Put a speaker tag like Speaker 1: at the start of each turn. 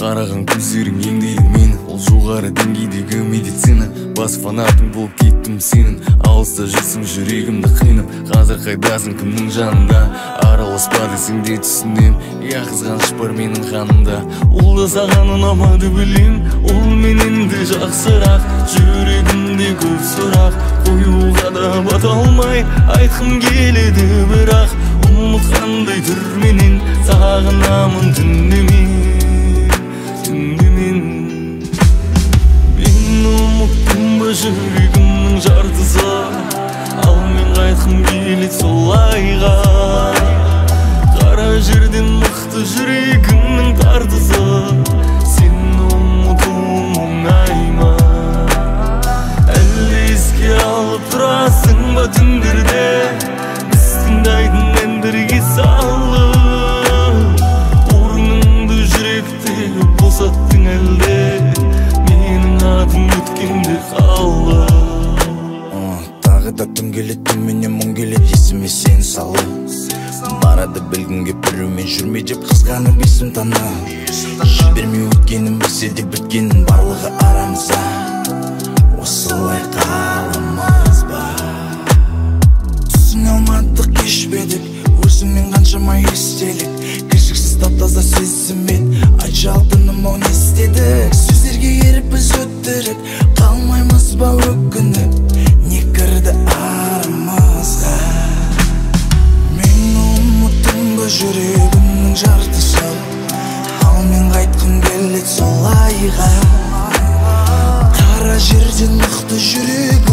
Speaker 1: Қараған көздерің емдейді мені, ол жоғары деңгейдегі медицина. Бас фанатың болып кеттім сенің, алыста жүрсің жүрегімді қинап. Қазір қайдасың, кімнің жанында? Араласпа десең де түсінем, я қызғаныш бар менің қанымда. Ол да саған ұнамады білем, ол менен де жақсырақ. Жүрегімде көп сұрақ, қоюға да бата алмай айтқым келеді, бірақ ұмытқандай түрменен сағынамын түнемен. Мен ұмыттым ба жүрегімнің жартысы, ал мен қайтқым келеді солайға. Қара жерден мықты жүрегімнің тартысы, сені ұмытуым оңай ма? Әлі еске алып тұрасың ба түндерде, біз тыңдайтын әндерге салып? Орныңды жүректегі босаттың әлде, менің атым өткенде қалды.
Speaker 2: Тағы да түн келеді, түнменен мұң келеді, есіме сен салы. Барады білгінге біреумен жүрме деп қызғанып есім таны. Жібермей өткенім білсе де біткенін барлығы арамызда. Осылай қаламыз ба? Түсіне алмадық, кешпедік, өзіңмен қаншама естелік. Кіршіксіз тап-таза сезіммен айтшы алтыным, ау не істедік? Сөздерге еріп біз өттіріп қалмаймыз ба өкініп? Не кірді арамызға? Мен ұмыттым ба жүрегімнің жартысы, ал мен қайтқым келеді солайға. Қара жерден мықты жүрек